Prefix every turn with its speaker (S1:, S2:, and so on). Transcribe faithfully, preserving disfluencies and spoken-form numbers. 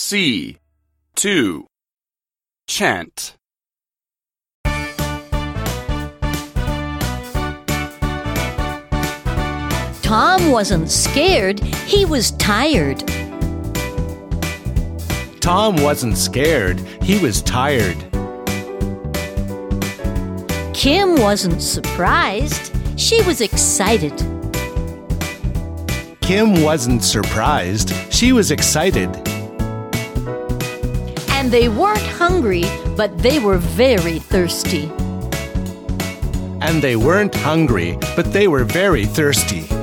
S1: C. two. Chant.
S2: Tom wasn't scared, he was tired.
S3: Tom wasn't scared, he was tired.
S2: Kim wasn't surprised, she was excited.
S3: Kim wasn't surprised, she was excited.
S2: And they weren't hungry, but they were very thirsty.
S3: And they weren't hungry, but they were very thirsty.